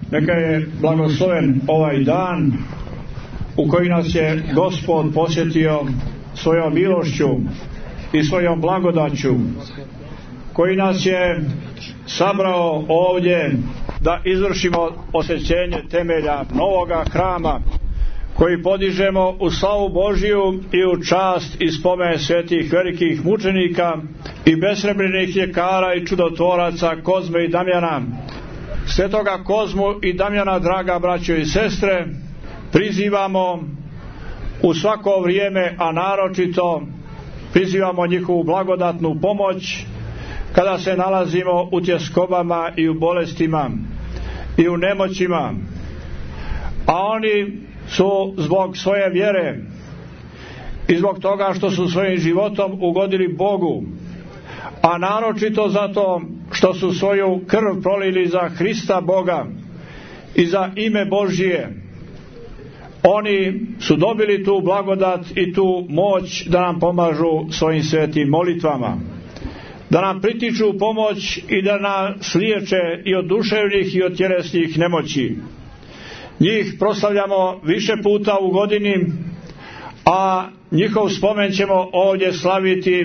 Neka je blagosloven ovaj dan u koji nas je Gospod posjetio svojom milošću i svojom blagodaću, koji nas je sabrao ovdje da izvršimo osvećenje temelja novoga hrama, koji podižemo u slavu Božiju i u čast i spomen svetih velikih mučenika i besrebrenih ljekara i čudotvoraca Kozme i Damjana. Svetoga Kozmu i Damjana, draga braćo i sestre, prizivamo u svako vrijeme, a naročito prizivamo njihovu blagodatnu pomoć kada se nalazimo u tjeskobama i u bolestima i u nemoćima, a oni su zbog svoje vjere i zbog toga što su svojim životom ugodili Bogu, a naročito zato što su svoju krv prolili za Hrista Boga i za ime Božije, oni su dobili tu blagodat i tu moć da nam pomažu svojim svetim molitvama, da nam pritiču pomoć i da nas liječe i od duševnih i od tjelesnih nemoći. Njih proslavljamo više puta u godini, a njihov spomen ćemo ovdje slaviti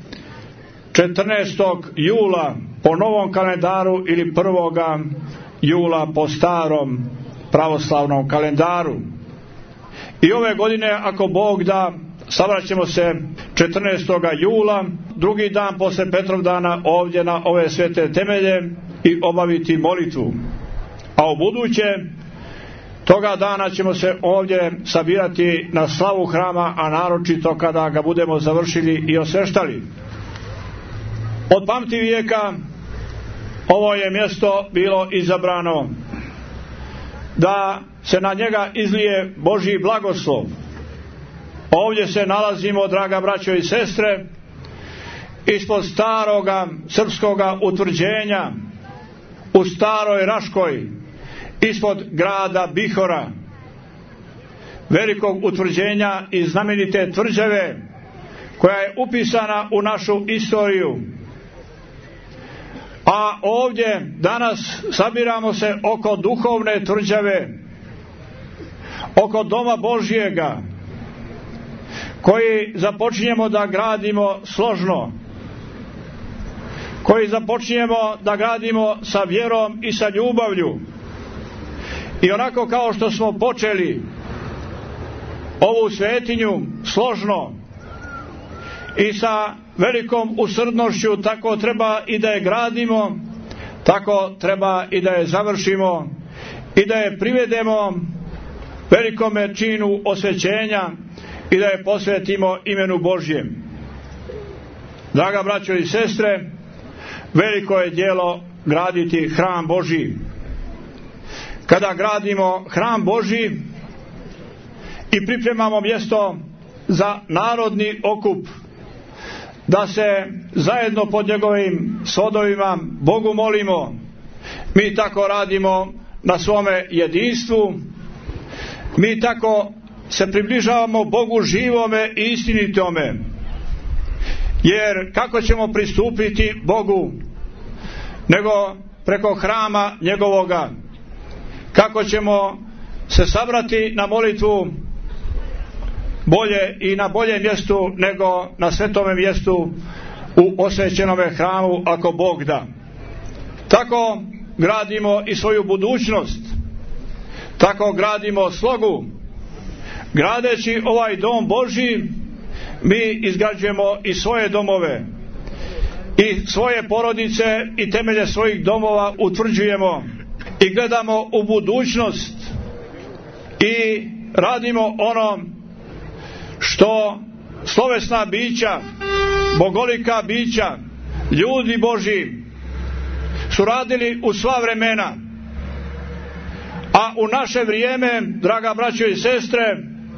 14. jula po novom kalendaru ili 1. jula po starom pravoslavnom kalendaru. I ove godine, ako Bog da, sabraćemo se 14. jula, drugi dan posle Petrovdana, ovdje na ove svete temelje i obaviti molitvu. A u buduće toga dana ćemo se ovdje sabirati na slavu hrama, a naročito kada ga budemo završili i osveštali. Od pamti vijeka ovo je mjesto bilo izabrano da se na njega izlije Božji blagoslov. Ovdje se nalazimo, draga braćo i sestre, ispod staroga srpskoga utvrđenja u Staroj Raškoj, ispod grada Bihora, velikog utvrđenja i znamenite tvrđave koja je upisana u našu istoriju. A ovdje danas sabiramo se oko duhovne tvrđave, oko doma Božjega, koji započinjemo da gradimo složno, koji započinjemo da gradimo sa vjerom i sa ljubavlju. I onako kao što smo počeli ovu svetinju složno i sa velikom usrdnošću, tako treba i da je gradimo, tako treba i da je završimo i da je privedemo velikome činu osvećenja i da je posvetimo imenu Božjem. Draga braćo i sestre, veliko je djelo graditi hram Božji. Kada gradimo hram Božji i pripremamo mjesto za narodni okup, da se zajedno pod njegovim svodovima Bogu molimo, mi tako radimo na svome jedinstvu, mi tako se približavamo Bogu živome i istinitome. Jer kako ćemo pristupiti Bogu nego preko hrama njegovoga? Kako ćemo se sabrati na molitvu bolje i na boljem mjestu nego na svetome mjestu u osvećenome hramu, ako Bog da? Tako gradimo i svoju budućnost, tako gradimo slogu. Gradeći ovaj dom Božji, mi izgrađujemo i svoje domove i svoje porodice i temelje svojih domova utvrđujemo i gledamo u budućnost i radimo ono što slovesna bića, bogolika bića, ljudi Božji su radili u sva vremena. A u naše vrijeme, draga braćo i sestre,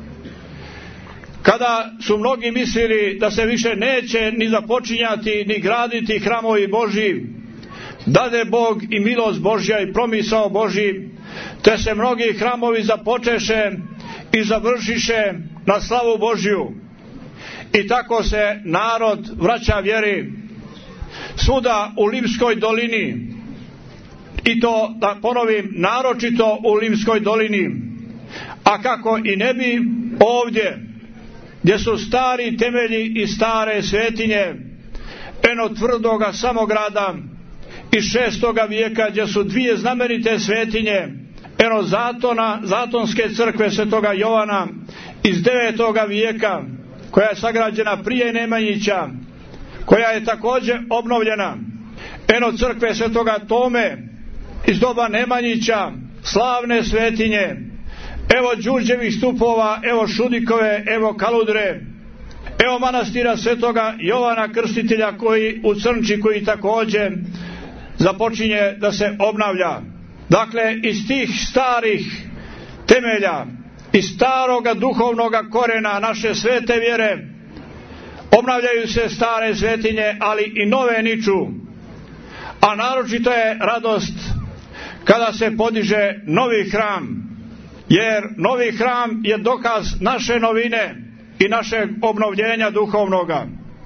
kada su mnogi mislili da se više neće ni započinjati ni graditi hramovi Božji, dade Bog i milost Božja i promisao Božji, te se mnogi hramovi započeše i završiše na slavu Božju. I tako se narod vraća vjeri svuda u Limskoj dolini i to, da ponovim, naročito u Limskoj dolini, a kako i ne bi ovdje, gdje su stari temelji i stare svetinje, eno tvrdoga Samograda iz 6. vijeka, gdje su dvije znamenite svetinje, eno Zatonske crkve Svetoga Jovana iz 9. vijeka, koja je sagrađena prije Nemanjića, koja je također obnovljena, eno crkve Svetoga Tome iz doba Nemanjića, slavne svetinje, evo Đurđevih stupova, evo Šudikove, evo Kaludre, evo manastira Svetoga Jovana Krstitelja koji u Crnči, koji također započinje da se obnavlja. Dakle, iz tih starih temelja, iz staroga duhovnoga korena naše svete vjere obnavljaju se stare svetinje, ali i nove niču. A naročito je radost kada se podiže novi hram, jer novi hram je dokaz naše novine i našeg obnovljenja duhovnoga.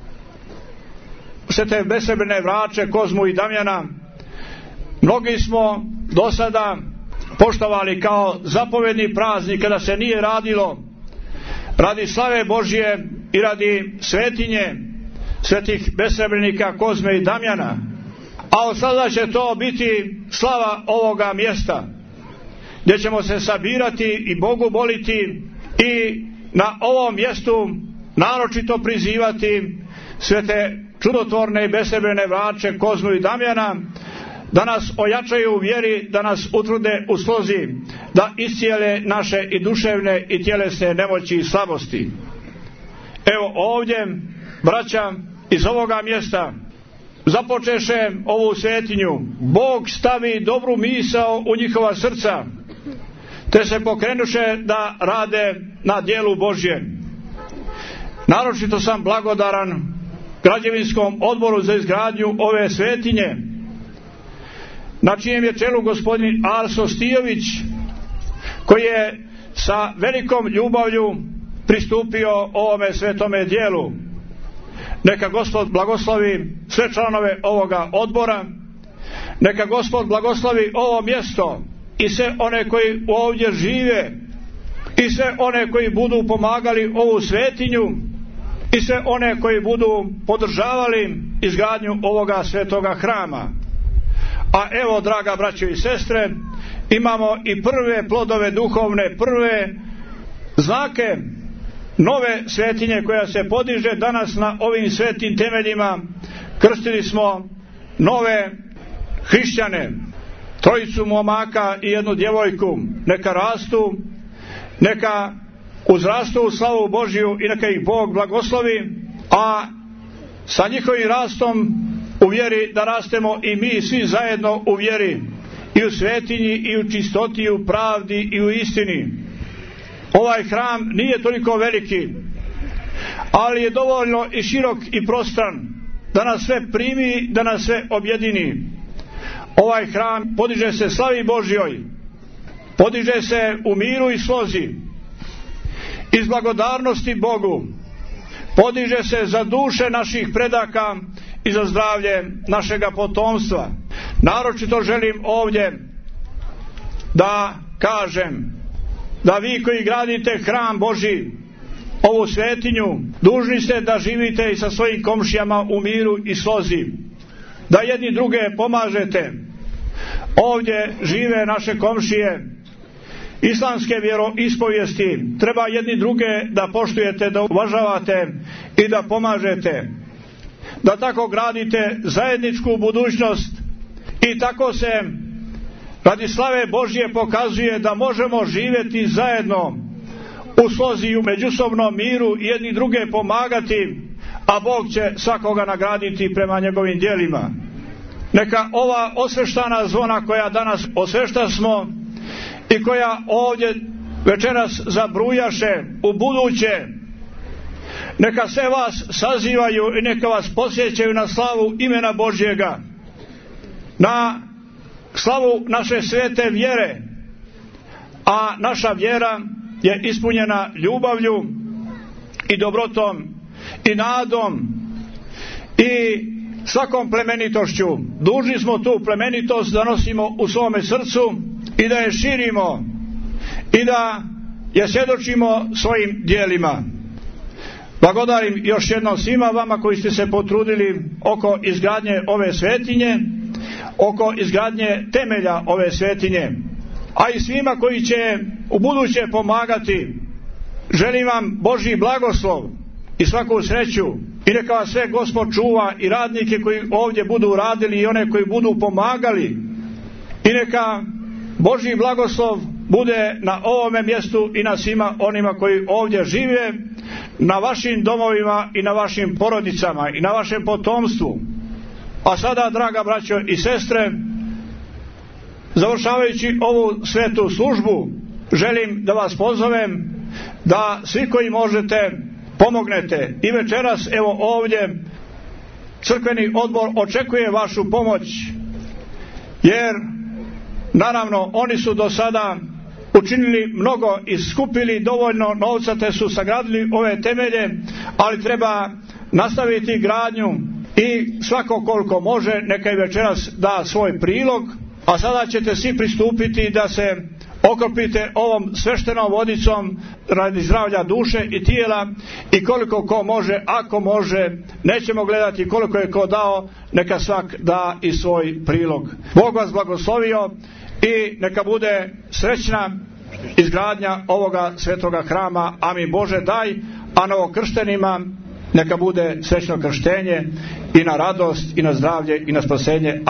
Svete besrebrene vrače Kozmu i Damjana mnogi smo do sada poštovali kao zapovjedni praznik kada se nije radilo radi slave Božje i radi svetinje svetih besrebrenika Kozme i Damjana, a od sada će to biti slava ovoga mjesta gdje ćemo se sabirati i Bogu moliti i na ovom mjestu naročito prizivati svete čudotvorne i besrebrene vrače Kozmu i Damjana da nas ojačaju u vjeri, da nas utvrde u slozi, da iscijele naše i duševne i tjelesne nemoći i slabosti. Evo ovdje braća iz ovoga mjesta započeše ovu svetinju, Bog stavi dobru misao u njihova srca, te se pokrenuše da rade na djelu Božje. Naročito sam blagodaran građevinskom odboru za izgradnju ove svetinje, na čijem je čelu gospodin Arso Stijović, koji je sa velikom ljubavlju pristupio ovome svetome dijelu. Neka Gospod blagoslovi sve članove ovoga odbora, neka Gospod blagoslovi ovo mjesto i sve one koji ovdje žive i sve one koji budu pomagali ovu svetinju i sve one koji budu podržavali izgradnju ovoga svetoga hrama. A evo, draga braćo i sestre, imamo i prve plodove duhovne, prve znake nove svetinje koja se podiže danas na ovim svetim temeljima. Krstili smo nove hrišćane, trojicu momaka i jednu djevojku. Neka rastu, neka uzrastu u slavu Božju i neka ih Bog blagoslovi, a sa njihovim rastom u vjeri da rastemo i mi svi zajedno u vjeri i u svetinji i u čistoti i u pravdi i u istini. Ovaj hram nije toliko veliki, ali je dovoljno i širok i prostran da nas sve primi, da nas sve objedini. Ovaj hram podiže se slavi Božjoj, podiže se u miru i slozi, iz blagodarnosti Bogu, podiže se za duše naših predaka i za zdravlje našega potomstva. Naročito želim ovdje da kažem da vi koji gradite hram Božji, ovu svetinju, dužni ste da živite i sa svojim komšijama u miru i slozi, da jedni druge pomažete. Ovdje žive naše komšije islamske vjeroispovijesti, treba jedni druge da poštujete, da uvažavate i da pomažete, da tako gradite zajedničku budućnost i tako se radi slave Božje pokazuje da možemo živjeti zajedno u slozi i u međusobnom miru i jedni druge pomagati, a Bog će svakoga nagraditi prema njegovim djelima. Neka ova osveštana zvona koja danas osvešta smo i koja ovdje večeras zabrujaše u buduće, neka sve vas sazivaju i neka vas posjećaju na slavu imena Božjega, na slavu naše svete vjere, a naša vjera je ispunjena ljubavlju i dobrotom i nadom i svakom plemenitošću. Dužni smo tu plemenitost da nosimo u svome srcu i da je širimo i da je svjedočimo svojim djelima. Blagodarim još jednom svima vama koji ste se potrudili oko izgradnje ove svetinje, oko izgradnje temelja ove svetinje, a i svima koji će u buduće pomagati. Želim vam Božji blagoslov i svaku sreću i neka vas sve Gospod čuva i radnike koji ovdje budu radili i one koji budu pomagali, i neka Božji blagoslov bude na ovome mjestu i na svima onima koji ovdje žive, na vašim domovima i na vašim porodicama i na vašem potomstvu. A sada, draga braćo i sestre, završavajući ovu svetu službu, želim da vas pozovem da svi koji možete pomognete. I večeras, evo ovdje, crkveni odbor očekuje vašu pomoć, jer naravno oni su do sada učinili mnogo i skupili dovoljno novca te su sagradili ove temelje, ali treba nastaviti gradnju i svako koliko može neka i večeras da svoj prilog. A sada ćete svi pristupiti da se okropite ovom sveštenom vodicom radi zdravlja duše i tijela, i koliko ko može, ako može, nećemo gledati koliko je ko dao, neka svak da i svoj prilog. Bog vas blagoslovio i neka bude srećna izgradnja ovoga svetoga hrama. Amin. Bože daj, a novokrštenima neka bude srećno krštenje i na radost i na zdravlje i na spasenje.